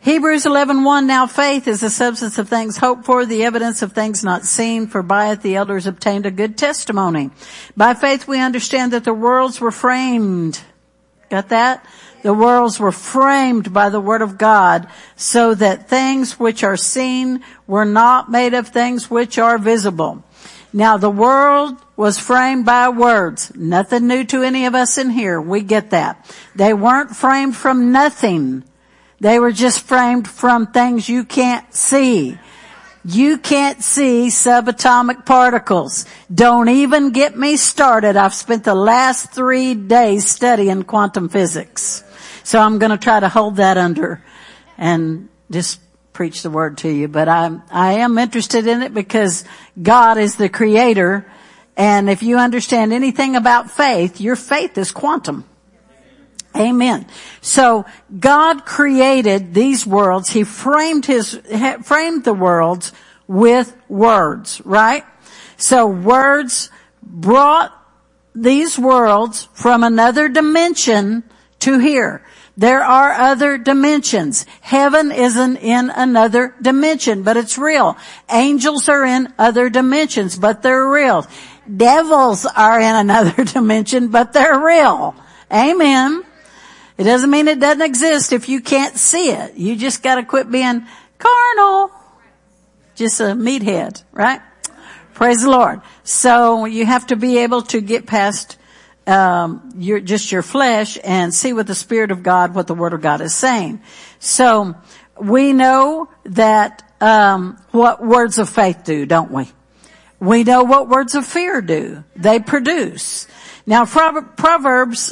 Hebrews 11:1, now faith is the substance of things hoped for, the evidence of things not seen, for by it the elders obtained a good testimony. By faith we understand that the worlds were framed. Got that? The worlds were framed by the word of God, so that things which are seen were not made of things which are visible. Now the world was framed by words. Nothing new to any of us in here. We get that. They weren't framed from nothing. They were just framed from things you can't see. You can't see subatomic particles. Don't even get me started. I've spent the last 3 days studying quantum physics. So I'm going to try to hold that under and just preach the word to you. But I am interested in it because God is the creator. And if you understand anything about faith, your faith is quantum. Amen. So God created these worlds. He framed the worlds with words, right? So words brought these worlds from another dimension to here. There are other dimensions. Heaven isn't in another dimension, but it's real. Angels are in other dimensions, but they're real. Devils are in another dimension, but they're real. Amen. It doesn't mean it doesn't exist if you can't see it. You just gotta quit being carnal. Just a meathead, right? Praise the Lord. So you have to be able to get past your flesh and see what the Spirit of God, what the Word of God is saying. So we know that what words of faith do, don't we? We know what words of fear do. They produce. Now Proverbs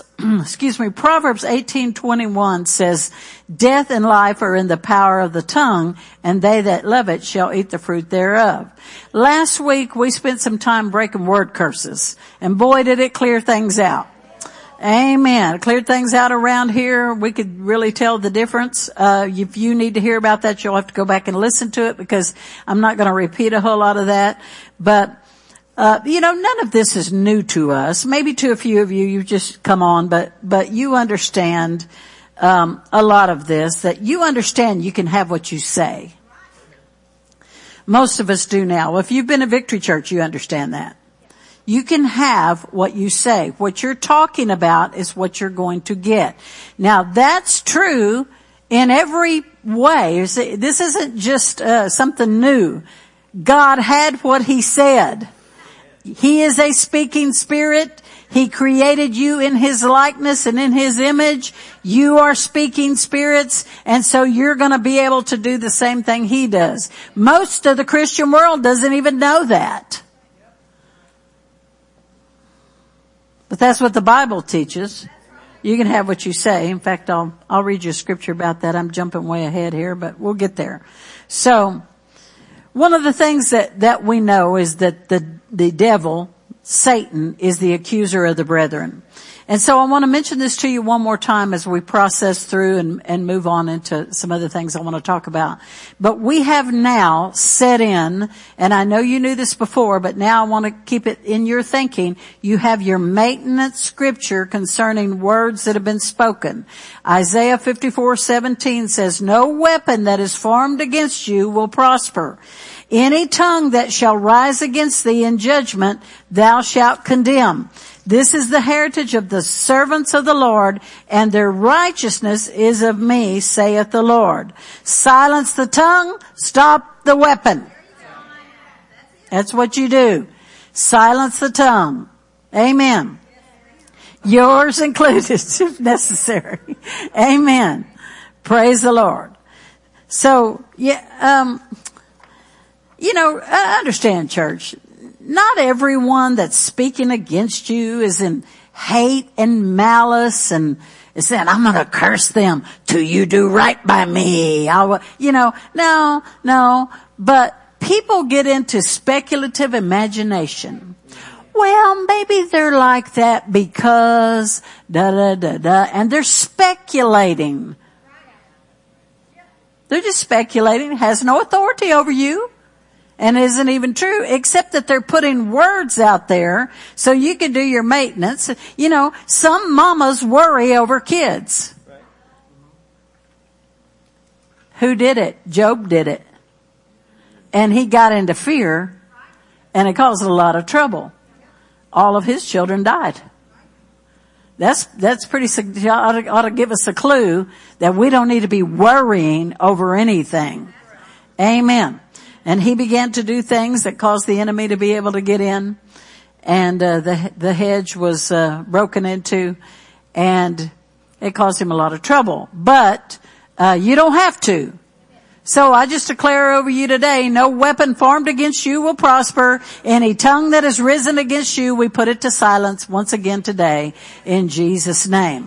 18:21 says, death and life are in the power of the tongue, and they that love it shall eat the fruit thereof. Last week we spent some time breaking word curses, and boy did it clear things out. Amen. It cleared things out around here. We could really tell the difference. If you need to hear about that, you'll have to go back and listen to it, because I'm not going to repeat a whole lot of that. But none of this is new to us. Maybe to a few of you, you've just come on, but you understand, a lot of this, that you understand you can have what you say. Most of us do now. If you've been a Victory Church, you understand that. You can have what you say. What you're talking about is what you're going to get. Now that's true in every way. This isn't just, something new. God had what He said. He is a speaking spirit. He created you in His likeness and in His image. You are speaking spirits, and so you're going to be able to do the same thing He does. Most of the Christian world doesn't even know that. But that's what the Bible teaches. You can have what you say. In fact, I'll read you a scripture about that. I'm jumping way ahead here, but we'll get there. So, one of the things that we know is that the devil, Satan, is the accuser of the brethren. And so I want to mention this to you one more time as we process through and move on into some other things I want to talk about. But we have now set in, and I know you knew this before, but now I want to keep it in your thinking. You have your maintenance scripture concerning words that have been spoken. Isaiah 54:17 says, no weapon that is formed against you will prosper. Any tongue that shall rise against thee in judgment, thou shalt condemn. This is the heritage of the servants of the Lord, and their righteousness is of me, saith the Lord. Silence the tongue, stop the weapon. That's what you do. Silence the tongue. Amen. Yours included, if necessary. Amen. Praise the Lord. So, understand, church. Not everyone that's speaking against you is in hate and malice and is saying, I'm going to curse them till you do right by me. No. But people get into speculative imagination. Well, maybe they're like that because and they're speculating. They're just speculating. It has no authority over you. And isn't even true, except that they're putting words out there so you can do your maintenance. Some mamas worry over kids. Who did it? Job did it. And he got into fear, and it caused a lot of trouble. All of his children died. That's pretty, ought to give us a clue that we don't need to be worrying over anything. Amen. And he began to do things that caused the enemy to be able to get in. And the hedge was broken into, and it caused him a lot of trouble. But you don't have to. So I just declare over you today, no weapon formed against you will prosper. Any tongue that is risen against you, we put it to silence once again today in Jesus' name.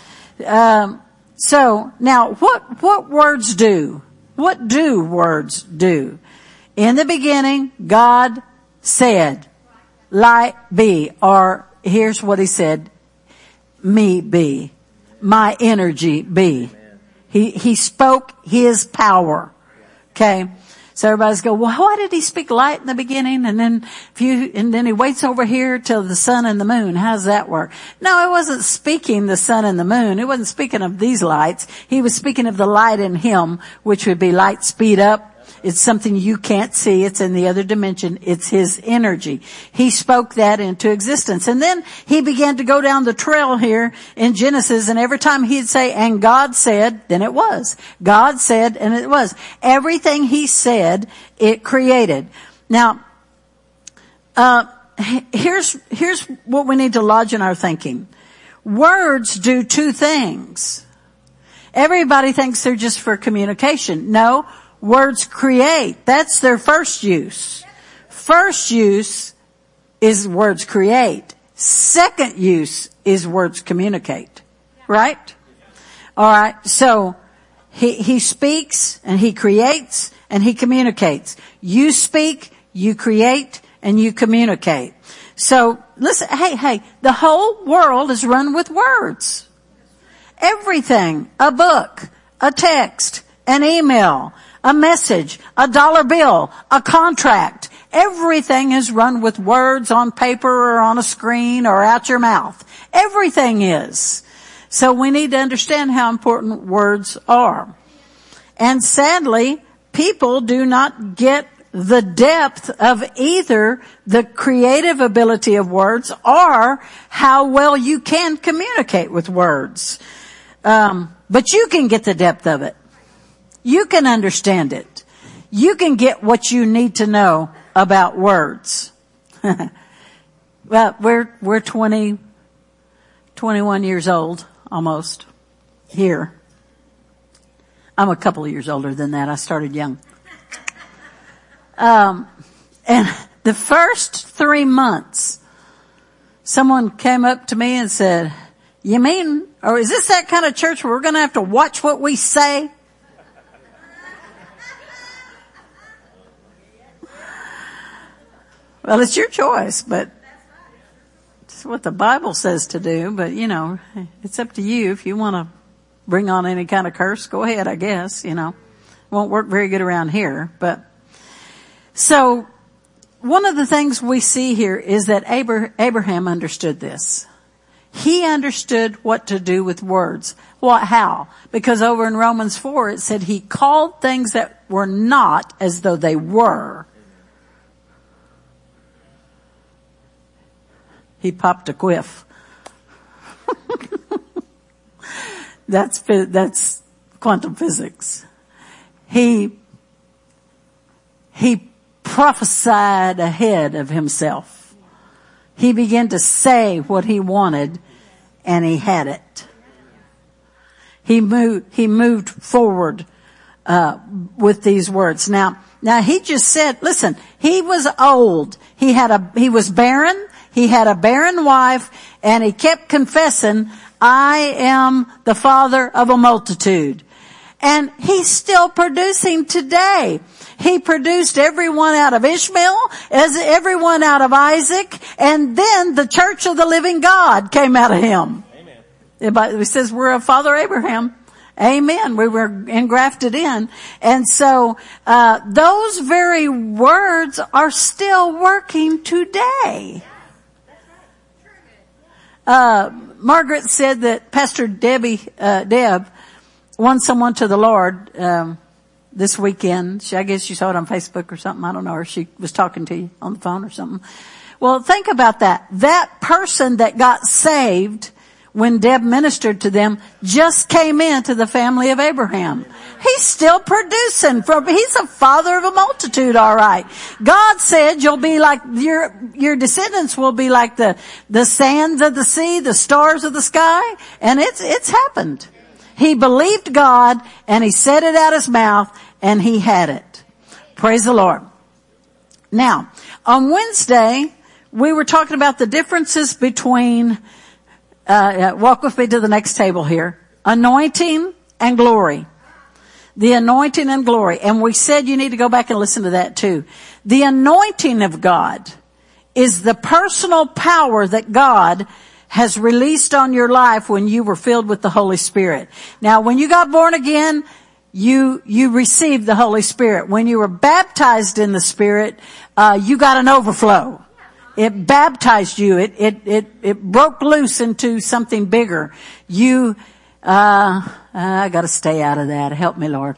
So now what words do? What do words do? In the beginning, God said, light be, or here's what he said, me be, my energy be. He spoke his power. Okay. So everybody's go, well, why did he speak light in the beginning? And then he waits over here till the sun and the moon. How does that work? No, it wasn't speaking the sun and the moon. It wasn't speaking of these lights. He was speaking of the light in him, which would be light speed up. It's something you can't see. It's in the other dimension. It's his energy. He spoke that into existence. And then he began to go down the trail here in Genesis, and every time he'd say, and God said, then it was. God said, and it was. Everything he said, it created. Now, here's what we need to lodge in our thinking. Words do two things. Everybody thinks they're just for communication. No. Words create. That's their first use. First use is words create. Second use is words communicate. Right? Alright, so he speaks and he creates and he communicates. You speak, you create, and you communicate. So listen, hey, the whole world is run with words. Everything, a book, a text, an email, a message, a dollar bill, a contract. Everything is run with words on paper or on a screen or out your mouth. Everything is. So we need to understand how important words are. And sadly, people do not get the depth of either the creative ability of words or how well you can communicate with words. But you can get the depth of it. You can understand it. You can get what you need to know about words. Well, we're 21 years old, almost, here. I'm a couple of years older than that. I started young. And the first 3 months, someone came up to me and said, you mean, or is this that kind of church where we're going to have to watch what we say? Well, it's your choice, but it's what the Bible says to do. But, it's up to you. If you want to bring on any kind of curse, go ahead, I guess, Won't work very good around here. But, so, one of the things we see here is that Abraham understood this. He understood what to do with words. How? Because over in Romans 4, it said he called things that were not as though they were. He popped a quiff. That's quantum physics. He prophesied ahead of himself. He began to say what he wanted, and he had it. He moved forward with these words. Now he just said, listen, he was old. He was barren. He had a barren wife, and he kept confessing, I am the father of a multitude. And he's still producing today. He produced everyone out of Ishmael, everyone out of Isaac, and then the church of the living God came out of him. Amen. It says we're of Father Abraham. Amen. We were engrafted in. And so, those very words are still working today. Margaret said that Pastor Deb won someone to the Lord, this weekend. I guess you saw it on Facebook or something. I don't know. Or she was talking to you on the phone or something. Well, think about that. That person that got saved when Deb ministered to them just came into the family of Abraham. He's still producing. He's a father of a multitude, all right. God said you'll be like, your descendants will be like the sands of the sea, the stars of the sky. And it's happened. He believed God and he said it out his mouth and he had it. Praise the Lord. Now, on Wednesday, we were talking about the differences between walk with me to the next table here. Anointing and glory. The anointing and glory. And we said you need to go back and listen to that too. The anointing of God is the personal power that God has released on your life when you were filled with the Holy Spirit. Now, when you got born again, you received the Holy Spirit. When you were baptized in the Spirit, you got an overflow. It baptized you. It broke loose into something bigger. I gotta stay out of that. Help me, Lord.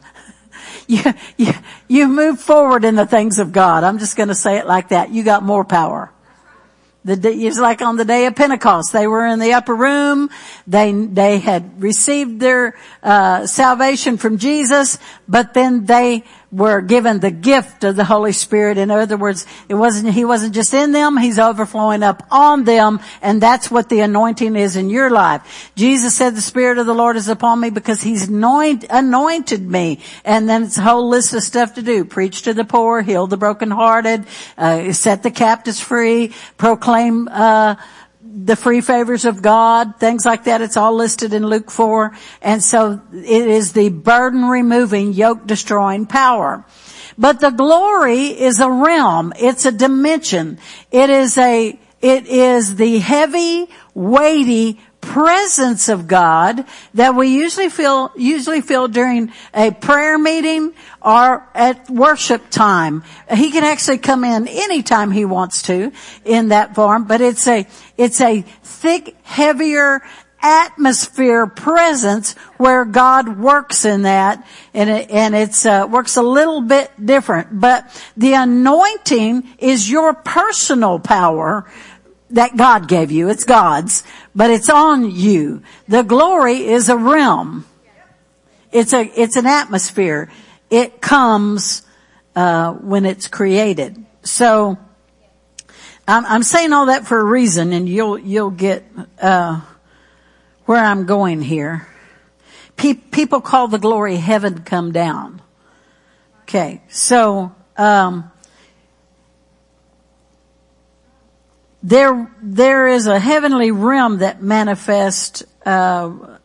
You move forward in the things of God. I'm just gonna say it like that. You got more power. It's like on the day of Pentecost. They were in the upper room. They had received their salvation from Jesus, but then they were given the gift of the Holy Spirit. In other words, he wasn't just in them, he's overflowing up on them, and that's what the anointing is in your life. Jesus said the Spirit of the Lord is upon me because he's anointed me. And then it's a whole list of stuff to do. Preach to the poor, heal the brokenhearted, set the captives free, proclaim the free favors of God, things like that. It's all listed in Luke 4. And so it is the burden removing, yoke destroying power. But the glory is a realm. It's a dimension. It is the heavy, weighty presence of God that we usually feel during a prayer meeting or at worship time. He can actually come in anytime he wants to in that form, but it's a thick, heavier atmosphere presence where God works in that, and it's works a little bit different. But the anointing is your personal power that God gave you. It's God's, but it's on you. The glory is a realm. It's an atmosphere. It comes when it's created. So I'm saying all that for a reason, and you'll get where I'm going here. People call the glory heaven come down. Okay, so there is a heavenly realm that manifests ever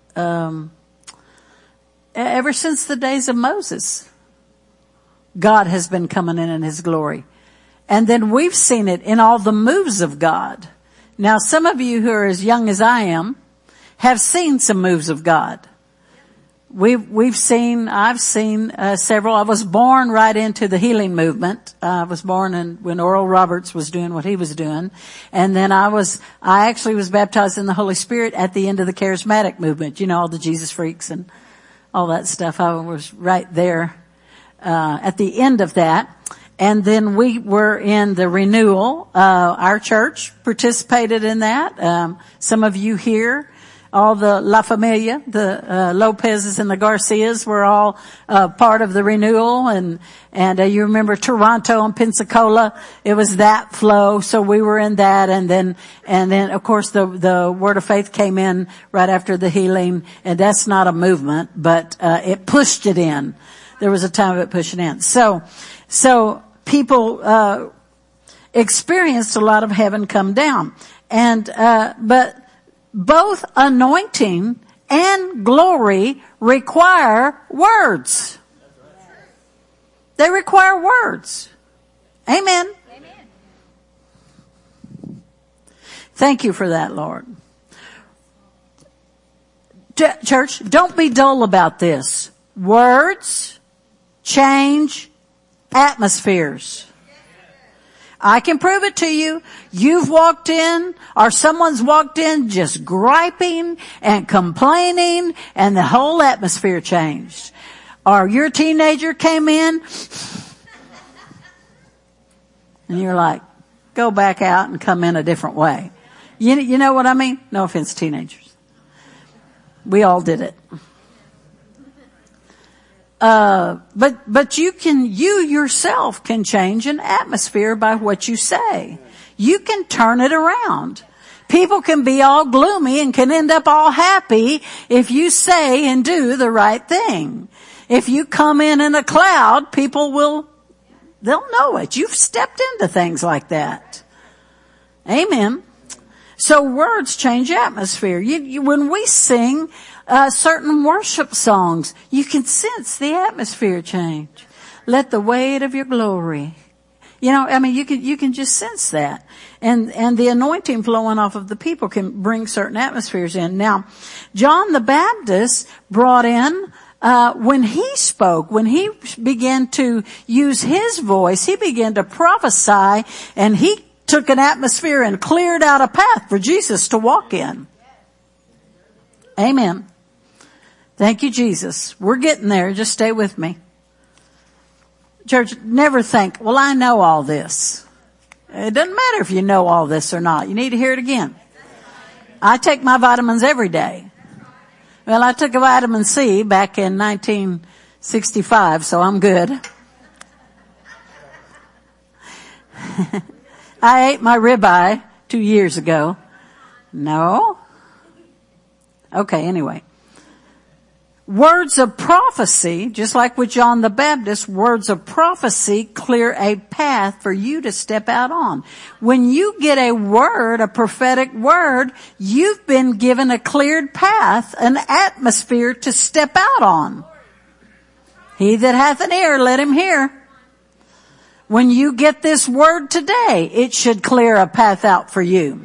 since the days of Moses. God has been coming in his glory. And then we've seen it in all the moves of God. Now, some of you who are as young as I am have seen some moves of God. I've seen several. I was born right into the healing movement. I was born when Oral Roberts was doing what he was doing. And then I actually was baptized in the Holy Spirit at the end of the charismatic movement. You know, all the Jesus freaks and all that stuff. I was right there, at the end of that. And then we were in the renewal. Our church participated in that. Some of you here, all the La Familia, the Lopez's and the Garcias were all part of the renewal, and you remember Toronto and Pensacola, it was that flow, so we were in that, and then of course the Word of Faith came in right after the healing, and that's not a movement, but it pushed it in. There was a time of it pushing in. So people experienced a lot of heaven come down, but both anointing and glory require words. They require words. Amen. Amen. Thank you for that, Lord. Church, don't be dull about this. Words change atmospheres. I can prove it to you. You've walked in, or someone's walked in just griping and complaining, and the whole atmosphere changed. Or your teenager came in and you're like, go back out and come in a different way. You know what I mean? No offense, teenagers. We all did it. But you yourself can change an atmosphere by what you say. You can turn it around. People can be all gloomy and can end up all happy if you say and do the right thing. If you come in a cloud, they'll know it. You've stepped into things like that. Amen. So words change atmosphere. When we sing certain worship songs, you can sense the atmosphere change. Let the weight of your glory. You can just sense that. And the anointing flowing off of the people can bring certain atmospheres in. Now, John the Baptist brought in, when he spoke, when he began to use his voice, he began to prophesy, and he took an atmosphere and cleared out a path for Jesus to walk in. Amen. Thank you, Jesus. We're getting there. Just stay with me. Church, never think, well, I know all this. It doesn't matter if you know all this or not. You need to hear it again. I take my vitamins every day. Well, I took a vitamin C back in 1965, so I'm good. I ate my ribeye 2 years ago. No? Okay, anyway. Words of prophecy, just like with John the Baptist, words of prophecy clear a path for you to step out on. When you get a word, a prophetic word, you've been given a cleared path, an atmosphere to step out on. He that hath an ear, let him hear. When you get this word today, it should clear a path out for you.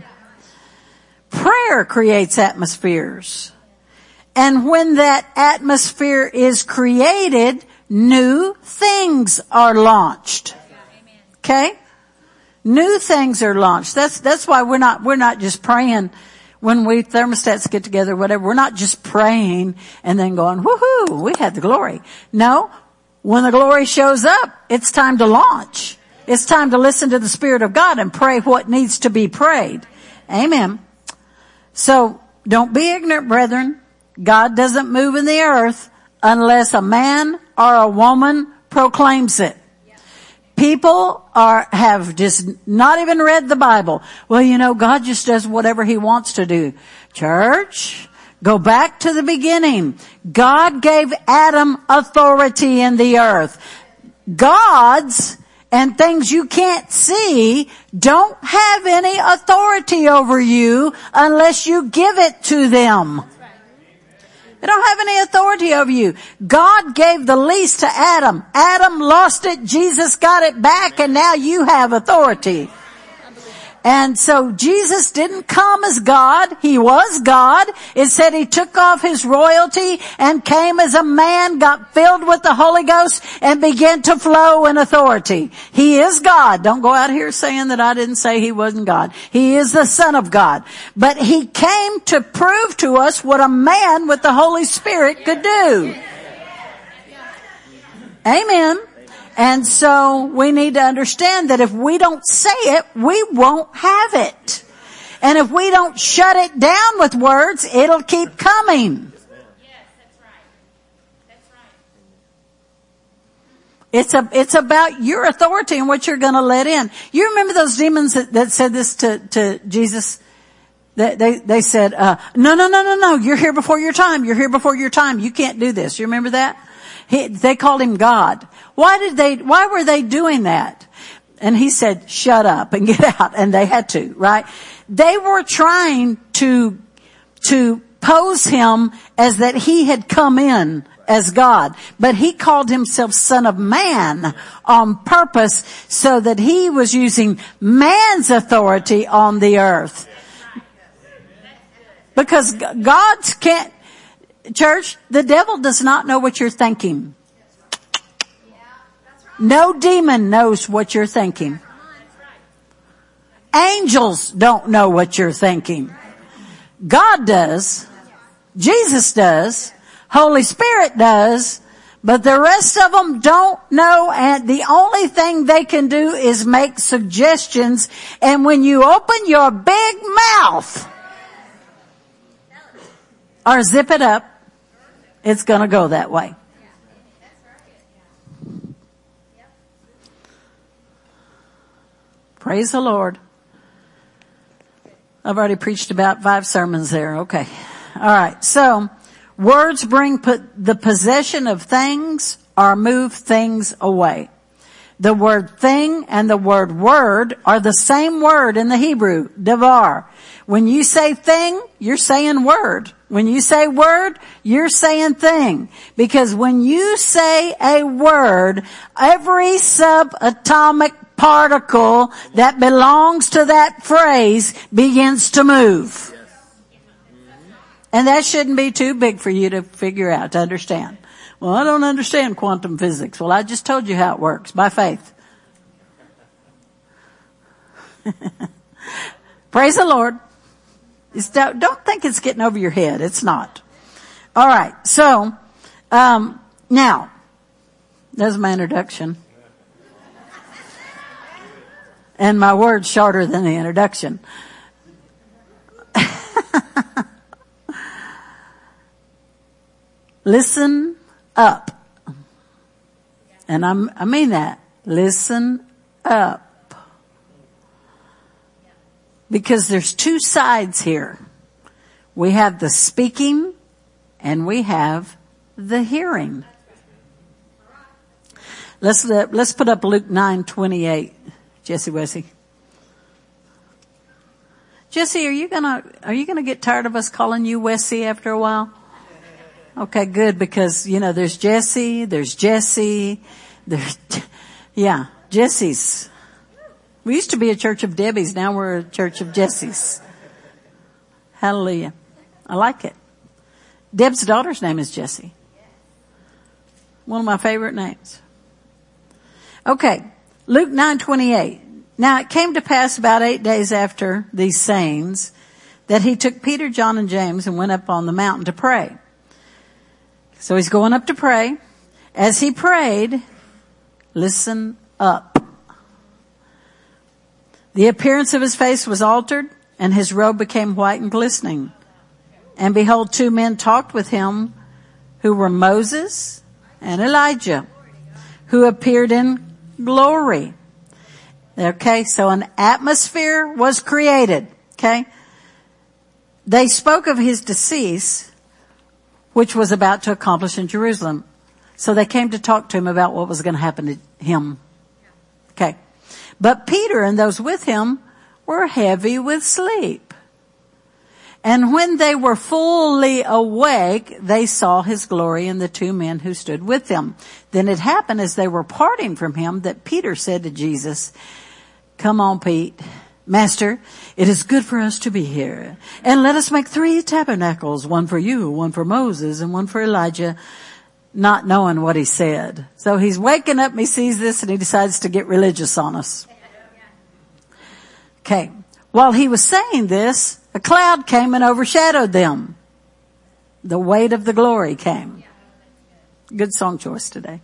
Prayer creates atmospheres. And when that atmosphere is created, new things are launched. Okay? New things are launched. That's why we're not just praying when we thermostats get together, whatever. We're not just praying and then going, woohoo, we had the glory. No. When the glory shows up, it's time to launch. It's time to listen to the Spirit of God and pray what needs to be prayed. Amen. So, don't be ignorant, brethren. God doesn't move in the earth unless a man or a woman proclaims it. People have just not even read the Bible. Well, God just does whatever He wants to do. Church, go back to the beginning. God gave Adam authority in the earth. Gods and things you can't see don't have any authority over you unless you give it to them. They don't have any authority over you. God gave the lease to Adam. Adam lost it. Jesus got it back, and now you have authority. And so Jesus didn't come as God. He was God. It said He took off His royalty and came as a man, got filled with the Holy Ghost, and began to flow in authority. He is God. Don't go out here saying that I didn't say He wasn't God. He is the Son of God. But He came to prove to us what a man with the Holy Spirit could do. Amen. And so we need to understand that if we don't say it, we won't have it. And if we don't shut it down with words, it'll keep coming. Yes, that's right. That's right. It's about your authority and what you're going to let in. You remember those demons that said this to Jesus? They said, no, you're here before your time. You're here before your time. You can't do this. You remember that? They called Him God. Why were they doing that? And He said, shut up and get out. And they had to, right? They were trying to pose Him as that He had come in as God. But He called Himself Son of Man on purpose so that He was using man's authority on the earth. Because God can't, church, the devil does not know what you're thinking. No demon knows what you're thinking. Angels don't know what you're thinking. God does. Jesus does. Holy Spirit does. But the rest of them don't know, and the only thing they can do is make suggestions. And when you open your big mouth or zip it up, it's going to go that way. Praise the Lord. I've already preached about 5 sermons there. Okay. All right. So, words bring the possession of things or move things away. The word thing and the word word are the same word in the Hebrew, davar. When you say thing, you're saying word. When you say word, you're saying thing. Because when you say a word, every subatomic particle that belongs to that phrase begins to move. And that shouldn't be too big for you to figure out, to understand. Well, I don't understand quantum physics. Well, I just told you how it works, by faith. Praise the Lord. Don't think it's getting over your head. It's not. All right. So, now, there's my introduction. And my word's shorter than the introduction. Listen up. And I mean that. Listen up. Because there's 2 sides here. We have the speaking and we have the hearing. Let's put up Luke 9:28. Jesse Wesley. Jesse, are you gonna get tired of us calling you Wesley after a while? Okay, good, because, there's Jesse, Jesse's. We used to be a church of Debbie's, now we're a church of Jesse's. Hallelujah. I like it. Deb's daughter's name is Jessie. One of my favorite names. Okay, Luke 9:28. Now it came to pass about 8 days after these sayings that he took Peter, John, and James and went up on the mountain to pray. So he's going up to pray. As he prayed, listen up. The appearance of his face was altered, and his robe became white and glistening. And behold, 2 men talked with him, who were Moses and Elijah, who appeared in glory. Okay, so an atmosphere was created. Okay. They spoke of his decease, which was about to accomplish in Jerusalem. So they came to talk to him about what was going to happen to him. Okay. But Peter and those with him were heavy with sleep. And when they were fully awake, they saw his glory and the 2 men who stood with him. Then it happened as they were parting from him that Peter said to Jesus, "Come on, Pete. Master, it is good for us to be here. And let us make 3 tabernacles, one for you, one for Moses, and one for Elijah," not knowing what he said. So he's waking up and he sees this and he decides to get religious on us. Okay. While he was saying this, a cloud came and overshadowed them. The weight of the glory came. Good song choice today.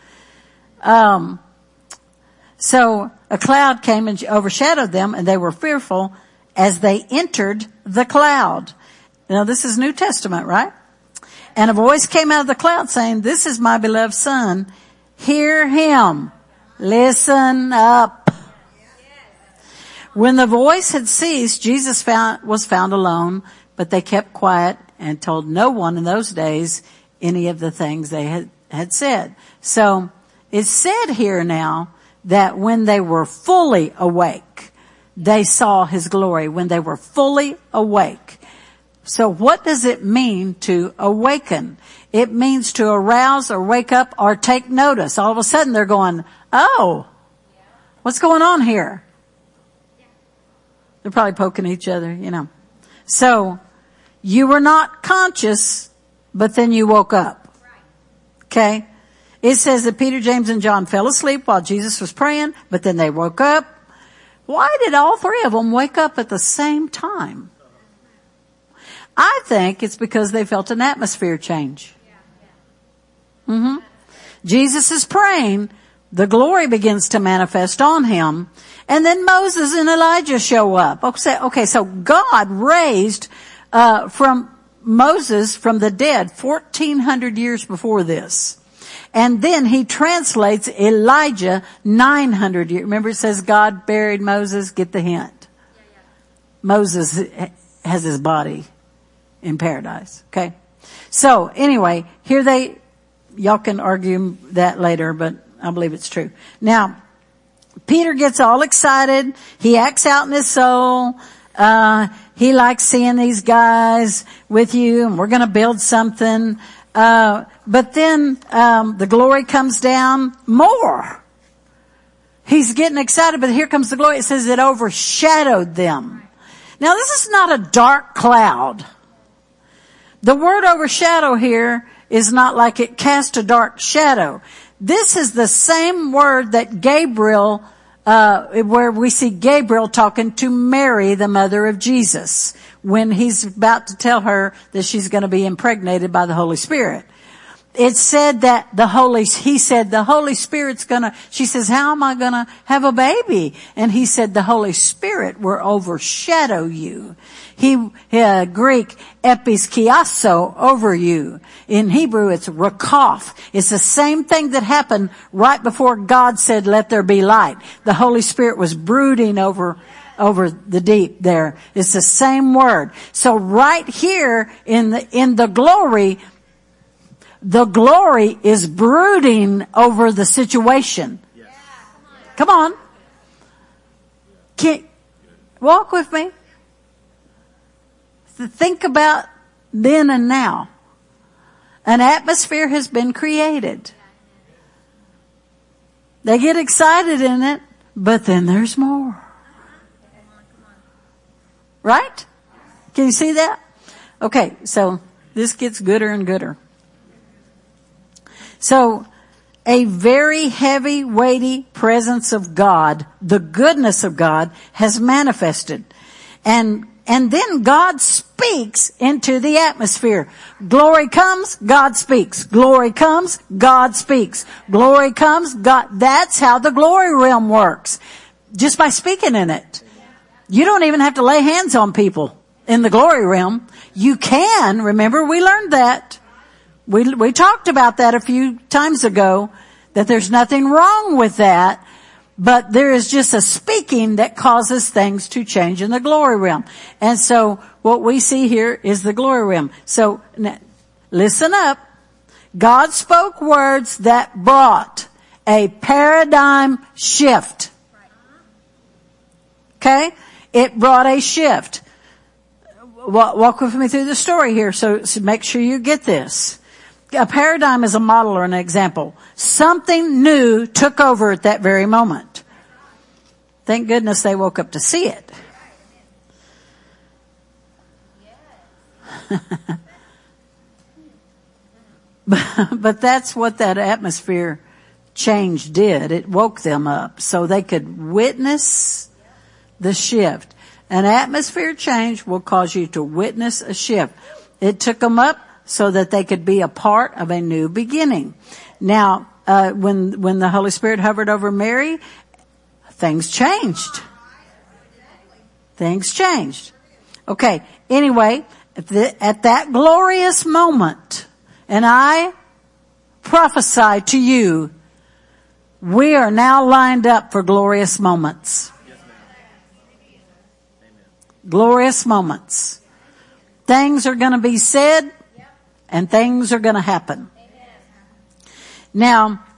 So a cloud came and overshadowed them, and they were fearful as they entered the cloud. Now this is New Testament, right? And a voice came out of the cloud saying, "This is my beloved Son. Hear him. Listen up." When the voice had ceased, Jesus was found alone, but they kept quiet and told no one in those days any of the things they had said. So it's said here now that when they were fully awake, they saw his glory. When they were fully awake. So what does it mean to awaken? It means to arouse or wake up or take notice. All of a sudden they're going, "Oh, what's going on here?" They're probably poking each other, So you were not conscious, but then you woke up. Okay? It says that Peter, James, and John fell asleep while Jesus was praying, but then they woke up. Why did all 3 of them wake up at the same time? I think it's because they felt an atmosphere change. Jesus is praying. The glory begins to manifest on him. And then Moses and Elijah show up. Okay, so God raised, from Moses from the dead 1,400 years before this. And then he translates Elijah 900 years. Remember it says God buried Moses? Get the hint. Moses has his body in paradise. Okay. So anyway, y'all can argue that later, but I believe it's true. Now, Peter gets all excited. He acts out in his soul. He likes seeing these guys with you, and we're going to build something. But then, the glory comes down more. He's getting excited, but here comes the glory. It says it overshadowed them. Now, this is not a dark cloud. The word overshadow here is not like it cast a dark shadow. This is the same word that Gabriel, where we see Gabriel talking to Mary, the mother of Jesus, when he's about to tell her that she's going to be impregnated by the Holy Spirit. It said that he said the Holy Spirit's she says, how am I gonna have a baby? And he said the Holy Spirit will overshadow you. Greek, episkiasso, over you. In Hebrew, it's rakaf. It's the same thing that happened right before God said, let there be light. The Holy Spirit was brooding over the deep there. It's the same word. So right here in the glory, the glory is brooding over the situation. Yes. Come on. Walk with me. Think about then and now. An atmosphere has been created. They get excited in it, but then there's more. Right? Can you see that? Okay, so this gets gooder and gooder. So, a very heavy, weighty presence of God, the goodness of God, has manifested. And then God speaks into the atmosphere. Glory comes, God speaks. Glory comes, God speaks. Glory comes, God. That's how the glory realm works. Just by speaking in it. You don't even have to lay hands on people in the glory realm. You can. Remember, we learned that. We talked about that a few times ago, that there's nothing wrong with that, but there is just a speaking that causes things to change in the glory realm. And so what we see here is the glory realm. So listen up. God spoke words that brought a paradigm shift. Okay? It brought a shift. Walk with me through the story here, so make sure you get this. A paradigm is a model or an example. Something new took over at that very moment. Thank goodness they woke up to see it. But that's what that atmosphere change did. It woke them up so they could witness the shift. An atmosphere change will cause you to witness a shift. It took them up so that they could be a part of a new beginning. Now, when the Holy Spirit hovered over Mary, things changed. Things changed. Okay, anyway, at that glorious moment, and I prophesy to you, we are now lined up for glorious moments. Glorious moments. Things are going to be said, and things are going to happen. Now,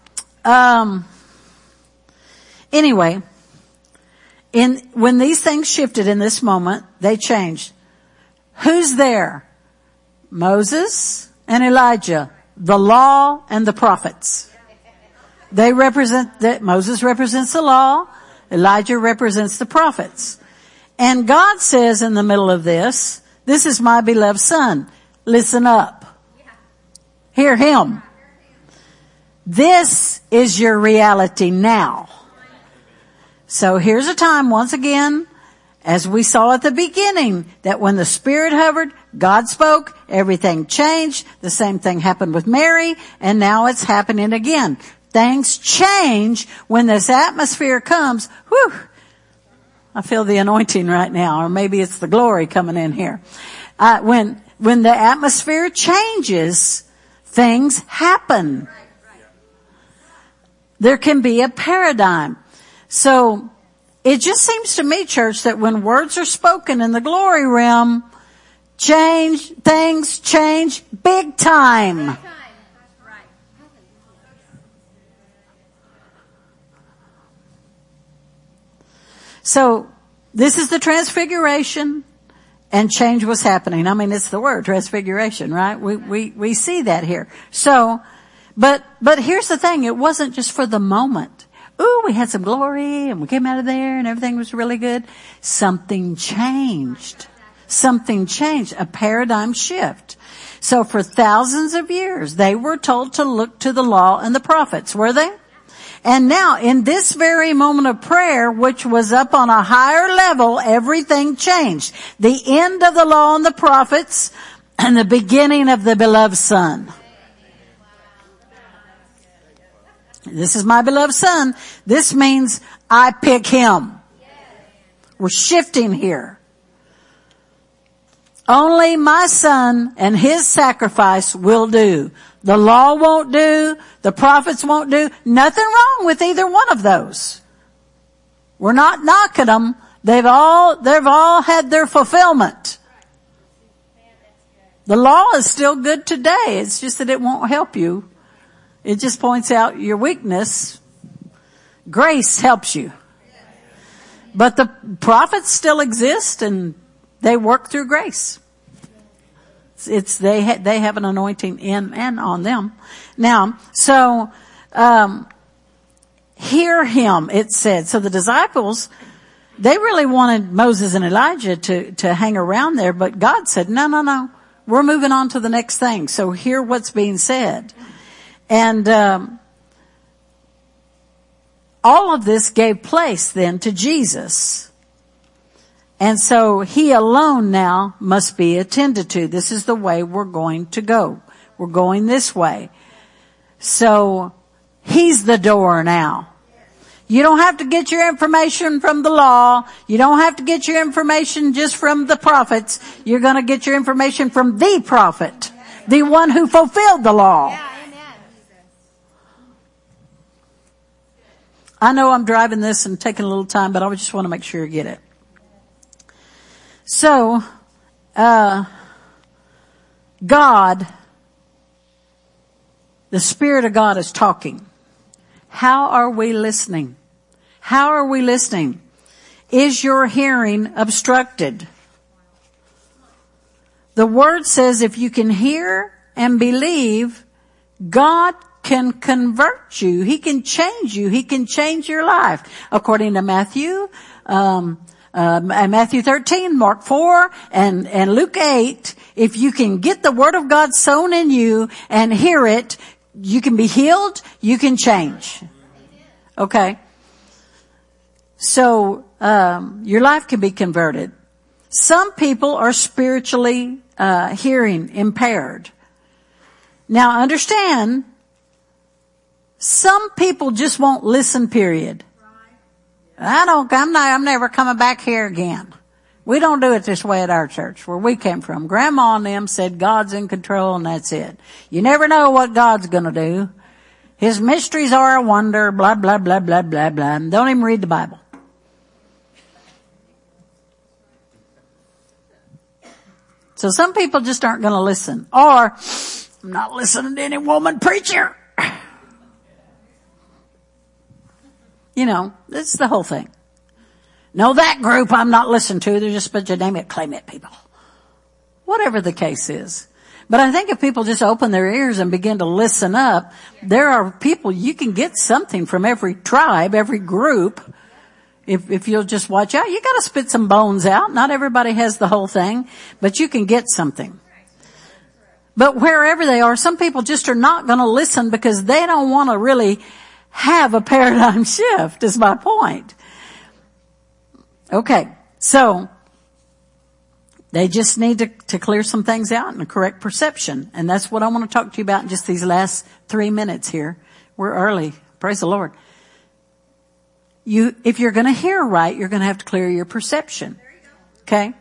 anyway, when these things shifted in this moment, they changed. Who's there? Moses and Elijah, the law and the prophets. They represent Moses represents the law, Elijah represents the prophets. And God says in the middle of this is my beloved son. Listen up. Hear him. This is your reality now. So here's a time once again, as we saw at the beginning, that when the Spirit hovered, God spoke, everything changed. The same thing happened with Mary, and now it's happening again. Things change when this atmosphere comes. Whew! I feel the anointing right now, or maybe it's the glory coming in here. When the atmosphere changes, things happen. There can be a paradigm. So, it just seems to me, church, that when words are spoken in the glory realm, things change big time. So, this is the transfiguration, and change was happening. I mean, it's the word, transfiguration, right? We see that here. So, but here's the thing, it wasn't just for the moment. Ooh, we had some glory, and we came out of there, and everything was really good. Something changed. Something changed, a paradigm shift. So for thousands of years, they were told to look to the law and the prophets, were they? And now, in this very moment of prayer, which was up on a higher level, everything changed. The end of the law and the prophets, and the beginning of the beloved Son. This is my beloved Son. This means I pick him. We're shifting here. Only my Son and his sacrifice will do. The law won't do. The prophets won't do. Nothing wrong with either one of those. We're not knocking them. They've all had their fulfillment. The law is still good today. It's just that it won't help you. It just points out your weakness. Grace helps you. But the prophets still exist, and they work through grace. They have an anointing in and on them. Now, so, hear him, it said. So the disciples, they really wanted Moses and Elijah to hang around there, but God said, no. We're moving on to the next thing. So hear what's being said. And, all of this gave place then to Jesus. And so he alone now must be attended to. This is the way we're going to go. We're going this way. So he's the door now. You don't have to get your information from the law. You don't have to get your information just from the prophets. You're going to get your information from the prophet, the one who fulfilled the law. I know I'm driving this and taking a little time, but I just want to make sure you get it. So, God, the Spirit of God is talking. How are we listening? How are we listening? Is your hearing obstructed? The Word says if you can hear and believe, God can convert you. He can change you. He can change your life. According to Matthew 13, Mark 4, and Luke 8, if you can get the Word of God sown in you and hear it, you can be healed, you can change. Okay? So, your life can be converted. Some people are spiritually, hearing impaired. Now understand, some people just won't listen, period. I'm never coming back here again. We don't do it this way at our church, where we came from. Grandma and them said God's in control and that's it. You never know what God's gonna do. His mysteries are a wonder, blah, blah, blah, blah, blah, blah. And don't even read the Bible. So some people just aren't gonna listen. Or, I'm not listening to any woman preacher. You know, it's the whole thing. No, that group I'm not listening to. They're just a bunch of name it, claim it people. Whatever the case is. But I think if people just open their ears and begin to listen up, there are people, you can get something from every tribe, every group. If you'll just watch out, you gotta spit some bones out. Not everybody has the whole thing, but you can get something. But wherever they are, some people just are not gonna listen because they don't want to really have a paradigm shift, is my point. Okay, so They just need to clear some things out and correct perception. And that's what I want to talk to you about in just these last 3 minutes here. We're early. Praise the Lord. If you're going to hear right, you're going to have to clear your perception. Okay?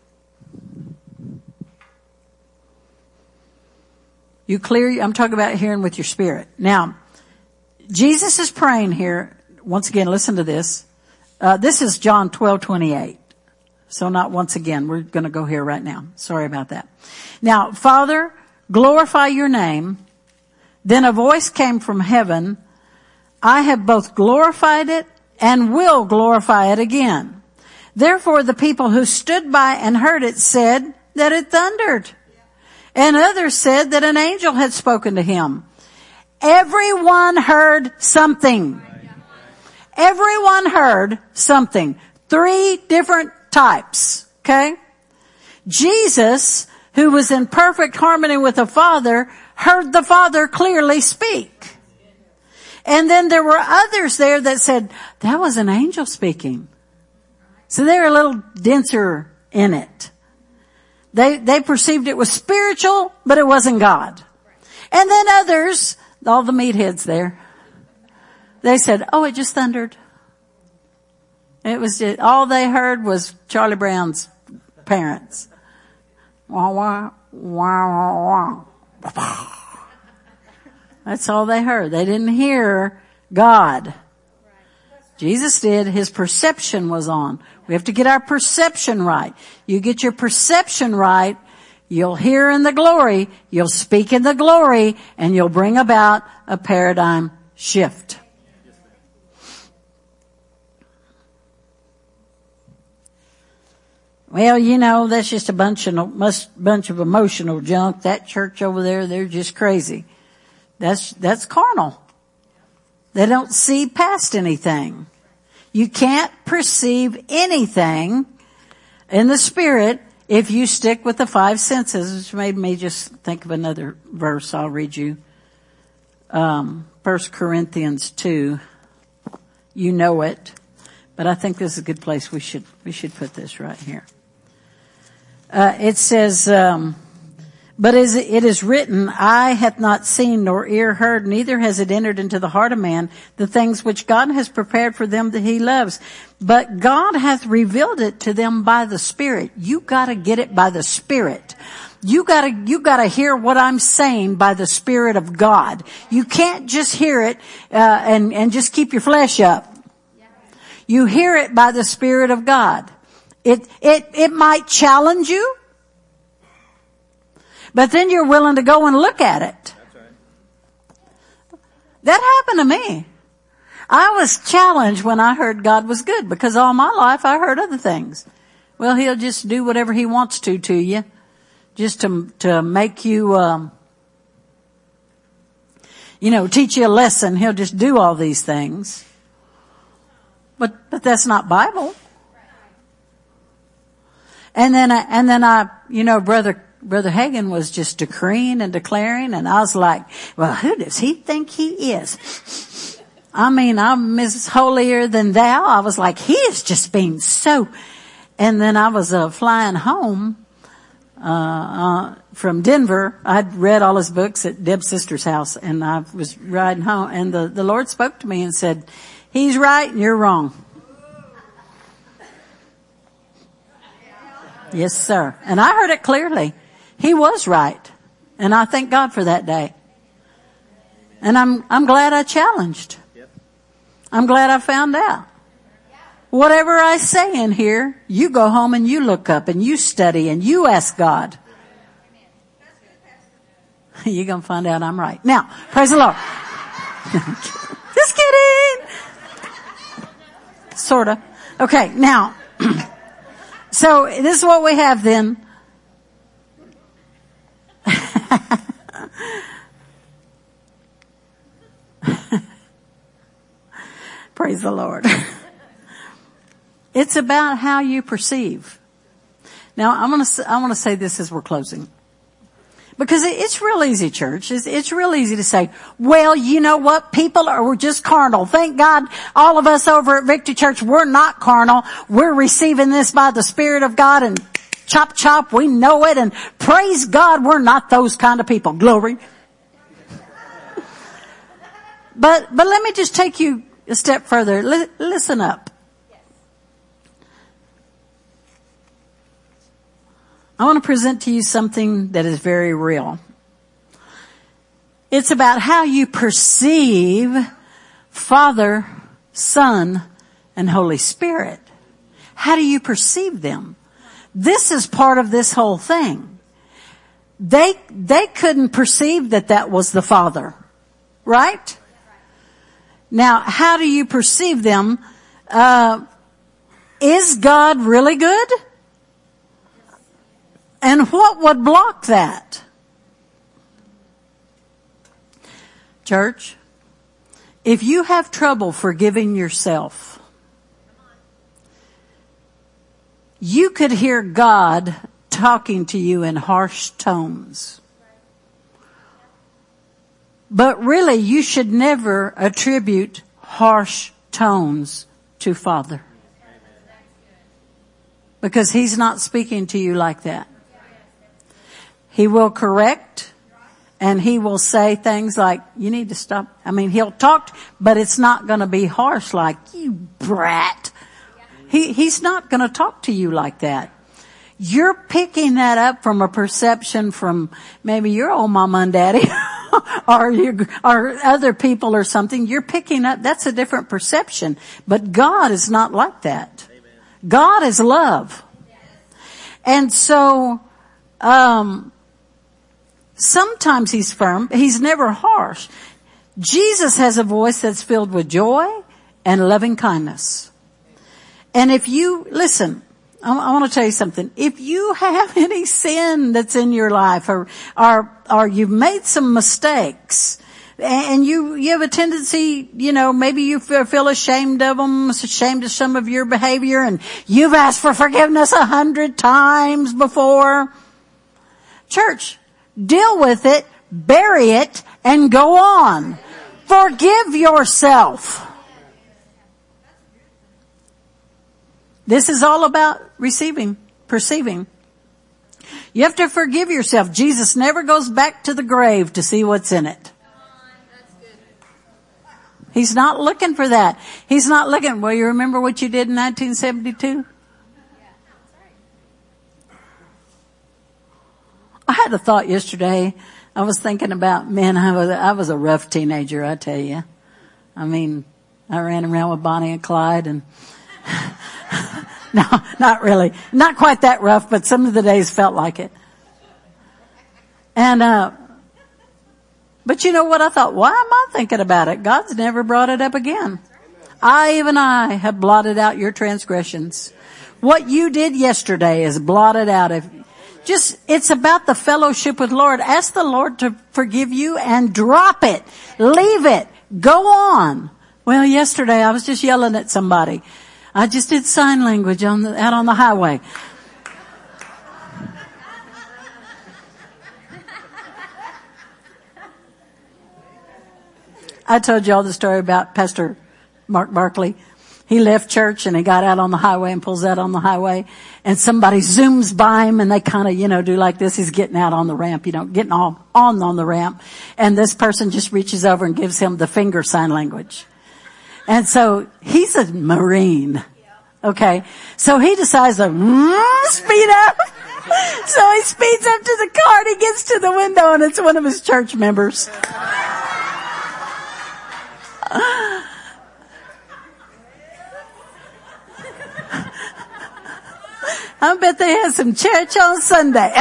I'm talking about hearing with your spirit. Now, Jesus is praying here. Once again, listen to this. This is John 12:28. So not once again. We're going to go here right now. Sorry about that. Now, Father, glorify your name. Then a voice came from heaven. I have both glorified it and will glorify it again. Therefore, the people who stood by and heard it said that it thundered. And others said that an angel had spoken to him. Everyone heard something. Everyone heard something. 3 different types. Okay? Jesus, who was in perfect harmony with the Father, heard the Father clearly speak. And then there were others there that said, that was an angel speaking. So they're a little denser in it. They perceived it was spiritual, but it wasn't God. And then others, all the meatheads there, they said, oh, it just thundered. It was just, all they heard was Charlie Brown's parents. Wah, wah, wah, wah, wah. That's all they heard. They didn't hear God. Jesus did. His perception was on. We have to get our perception right. You get your perception right, you'll hear in the glory, you'll speak in the glory, and you'll bring about a paradigm shift. Well, you know, that's just a bunch of emotional junk. That church over there, they're just crazy. That's carnal. They don't see past anything. You can't perceive anything in the spirit if you stick with the 5 senses, which made me just think of another verse I'll read you. 1 Corinthians 2. You know it, but I think this is a good place. We should put this right here. It says, but as it is written, eye hath not seen nor ear heard, neither has it entered into the heart of man the things which God has prepared for them that he loves. But God hath revealed it to them by the Spirit. You gotta get it by the Spirit. You gotta hear what I'm saying by the Spirit of God. You can't just hear it, and just keep your flesh up. You hear it by the Spirit of God. It might challenge you, but then you're willing to go and look at it. That's right. That happened to me. I was challenged when I heard God was good, because all my life I heard other things. Well, he'll just do whatever he wants to you, just to make you, teach you a lesson. He'll just do all these things. But that's not Bible. And then I, Brother Hagin was just decreeing and declaring, and I was like, well, who does he think he is? I mean, I'm Mrs. Holier than thou. I was like, he is just being so. And then I was flying home from Denver. I'd read all his books at Deb's sister's house, and I was riding home, and the Lord spoke to me and said, he's right and you're wrong. Yes, sir. And I heard it clearly. He was right. And I thank God for that day. And I'm glad I challenged. I'm glad I found out. Whatever I say in here, you go home and you look up and you study and you ask God. You're going to find out I'm right. Now, praise the Lord. Just kidding. Sorta. Okay, now. So this is what we have then. Praise the Lord. It's about how you perceive. Now I want to say this as we're closing. Because it's real easy, church. It's real easy to say, well, you know what? People are just carnal. Thank God all of us over at Victory Church, we're not carnal. We're receiving this by the Spirit of God, and chop, chop, we know it, and praise God, we're not those kind of people. Glory. But let me just take you a step further. Listen up. I want to present to you something that is very real. It's about how you perceive Father, Son, and Holy Spirit. How do you perceive them? This is part of this whole thing. They couldn't perceive that was the Father. Right? Now, how do you perceive them? Is God really good? And what would block that? Church, if you have trouble forgiving yourself, you could hear God talking to you in harsh tones. But really, you should never attribute harsh tones to Father. Because He's not speaking to you like that. He will correct, and He will say things like, you need to stop. I mean, He'll talk, but it's not going to be harsh like, you brat. He's not going to talk to you like that. You're picking that up from a perception from maybe your old mama and daddy or other people or something. You're picking up, that's a different perception. But God is not like that. Amen. God is love. Yes. And so, sometimes He's firm. He's never harsh. Jesus has a voice that's filled with joy and loving kindness. And if you, listen, I want to tell you something. If you have any sin that's in your life or you've made some mistakes and you have a tendency, maybe you feel ashamed of them, ashamed of some of your behavior, and you've asked for forgiveness 100 times before. Church, deal with it, bury it, and go on. Forgive yourself. This is all about perceiving. You have to forgive yourself. Jesus never goes back to the grave to see what's in it. He's not looking for that. He's not looking, well, you remember what you did in 1972? I had a thought yesterday. I was thinking about, man, I was a rough teenager, I tell you. I mean, I ran around with Bonnie and Clyde and no, not really. Not quite that rough, but some of the days felt like it. And, but you know what I thought? Why am I thinking about it? God's never brought it up again. I have blotted out your transgressions. What you did yesterday is blotted out. It's about the fellowship with Lord. Ask the Lord to forgive you and drop it. Leave it. Go on. Well, yesterday I was just yelling at somebody. I just did sign language out on the highway. I told you all the story about Pastor Mark Barkley. He left church and he got out on the highway and pulls out on the highway, and somebody zooms by him and they kind of, do like this. He's getting out on the ramp, getting on the ramp. And this person just reaches over and gives him the finger sign language. And so he's a Marine. Okay. So he decides to speed up. So he speeds up to the car and he gets to the window and it's one of his church members. I bet they had some church on Sunday.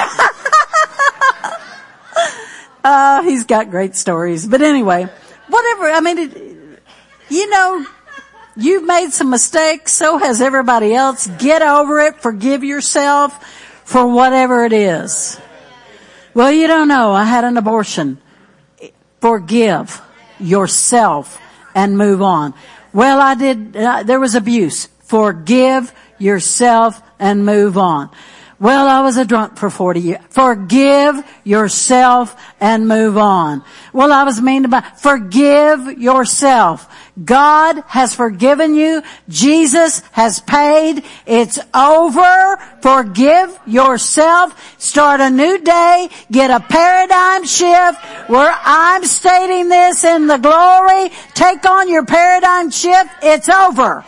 He's got great stories. But anyway, whatever. I mean, you've made some mistakes. So has everybody else. Get over it. Forgive yourself for whatever it is. Well, you don't know. I had an abortion. Forgive yourself and move on. Well, I did. There was abuse. Forgive yourself and move on. Well, I was a drunk for 40 years. Forgive yourself and move on. Well, I was mean about, forgive yourself. God has forgiven you. Jesus has paid. It's over. Forgive yourself. Start a new day. Get a paradigm shift where I'm stating this in the glory. Take on your paradigm shift. It's over.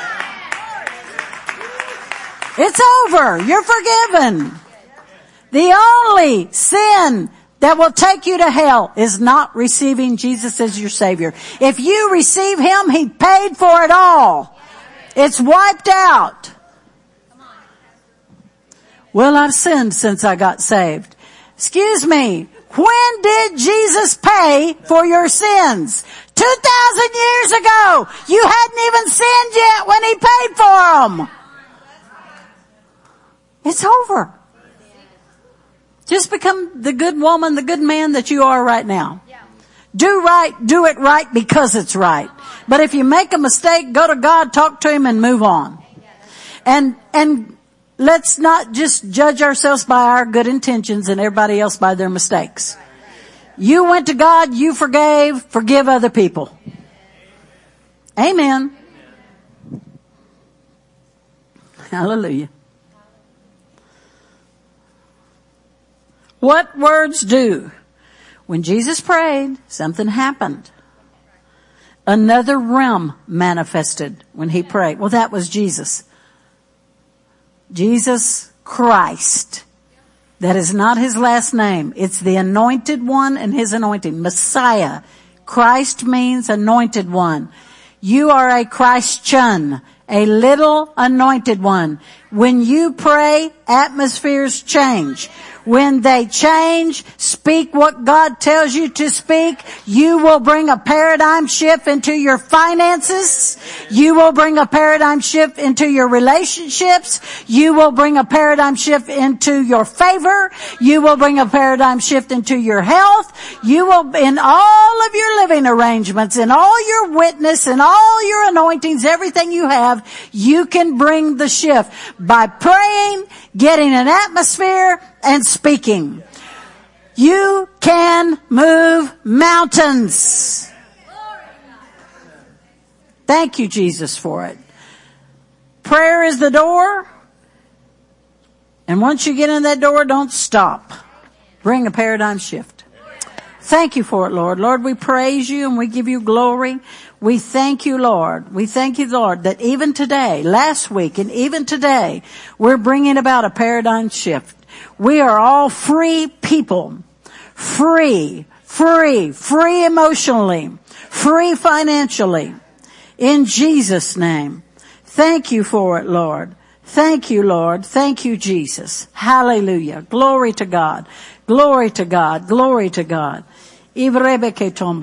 It's over. You're forgiven. The only sin that will take you to hell is not receiving Jesus as your Savior. If you receive Him, He paid for it all. It's wiped out. Well, I've sinned since I got saved. Excuse me. When did Jesus pay for your sins? 2,000 years ago. You hadn't even sinned yet when He paid for them. It's over. Just become the good woman, the good man that you are right now. Do right, do it right because it's right. But if you make a mistake, go to God, talk to Him and move on. And let's not just judge ourselves by our good intentions and everybody else by their mistakes. You went to God, you forgave, forgive other people. Amen. Hallelujah. What words do? When Jesus prayed, something happened. Another realm manifested when He prayed. Well, that was Jesus. Jesus Christ. That is not His last name. It's the anointed one and His anointing. Messiah. Christ means anointed one. You are a Christian, a little anointed one. When you pray, atmospheres change. When they change, speak what God tells you to speak. You will bring a paradigm shift into your finances. You will bring a paradigm shift into your relationships. You will bring a paradigm shift into your favor. You will bring a paradigm shift into your health. You will, in all of your living arrangements, in all your witness, in all your anointings, everything you have, you can bring the shift by praying, getting an atmosphere, and speaking. You can move mountains. Thank you, Jesus, for it. Prayer is the door. And once you get in that door, don't stop. Bring a paradigm shift. Thank you for it, Lord. Lord, we praise you and we give you glory. We thank you, Lord. We thank you, Lord, that even today, last week, and even today, we're bringing about a paradigm shift. We are all free people. Free emotionally, free financially. In Jesus' name. Thank you for it, Lord. Thank you, Lord. Thank you, Jesus. Hallelujah. Glory to God. Glory to God. Glory to God. Thank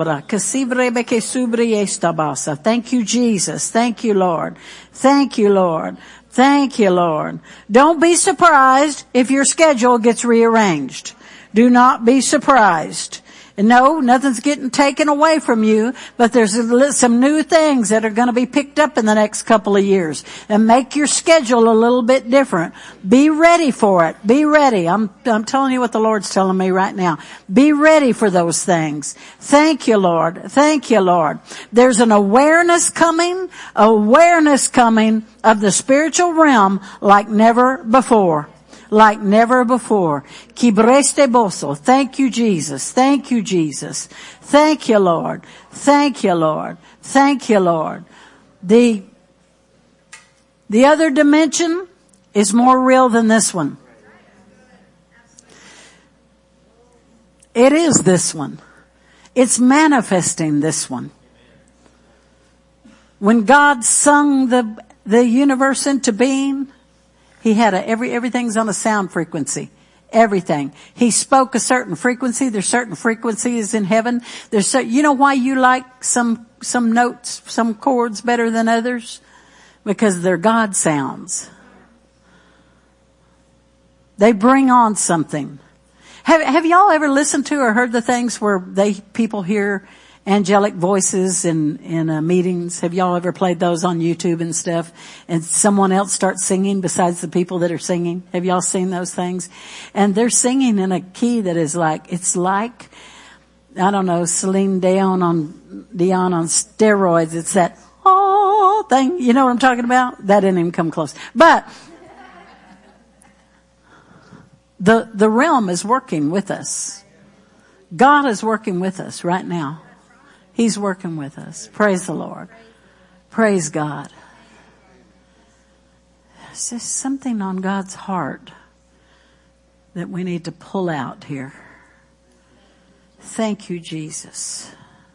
you, Jesus. Thank you, Lord. Thank you, Lord. Thank you, Lord. Don't be surprised if your schedule gets rearranged. Do not be surprised. No, nothing's getting taken away from you, but there's some new things that are going to be picked up in the next couple of years, and make your schedule a little bit different. Be ready for it. Be ready. I'm telling you what the Lord's telling me right now. Be ready for those things. Thank you, Lord. Thank you, Lord. There's an awareness coming of the spiritual realm like never before. Like never before. Kibreste boso. Thank you, Jesus. Thank you, Jesus. Thank you, Lord. Thank you, Lord. Thank you, Lord. The other dimension is more real than this one. It is this one. It's manifesting this one. When God sung the universe into being, He had everything's on a sound frequency. Everything. He spoke a certain frequency. There's certain frequencies in heaven. You know why you like some notes, some chords better than others? Because they're God sounds. They bring on something. Have y'all ever listened to or heard the things where people hear angelic voices in meetings. Have y'all ever played those on YouTube and stuff? And someone else starts singing besides the people that are singing. Have y'all seen those things? And they're singing in a key that is like, it's like, I don't know, Celine Dion on steroids. It's that, oh, thing. You know what I'm talking about? That didn't even come close. But the realm is working with us. God is working with us right now. He's working with us. Praise the Lord. Praise God. It's just something on God's heart that we need to pull out here. Thank you, Jesus.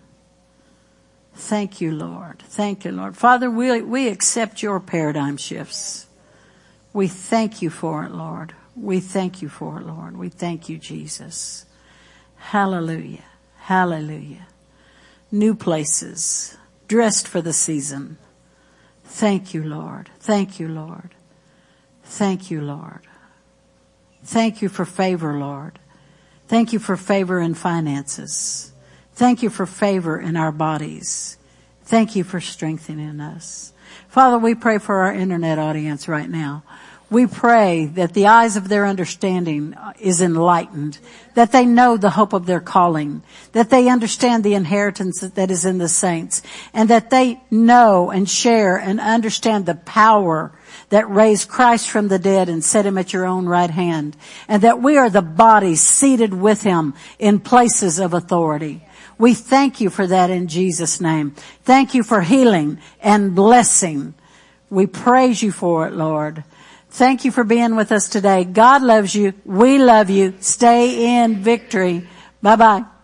Thank you, Lord. Thank you, Lord. Father, we accept your paradigm shifts. We thank you for it, Lord. We thank you for it, Lord. We thank you, Jesus. Hallelujah. Hallelujah. New places, dressed for the season. Thank you, Lord. Thank you, Lord. Thank you, Lord. Thank you for favor, Lord. Thank you for favor in finances. Thank you for favor in our bodies. Thank you for strengthening us. Father, we pray for our internet audience right now. We pray that the eyes of their understanding is enlightened, that they know the hope of their calling, that they understand the inheritance that is in the saints, and that they know and share and understand the power that raised Christ from the dead and set him at your own right hand, and that we are the body seated with him in places of authority. We thank you for that in Jesus' name. Thank you for healing and blessing. We praise you for it, Lord. Thank you for being with us today. God loves you. We love you. Stay in victory. Bye-bye.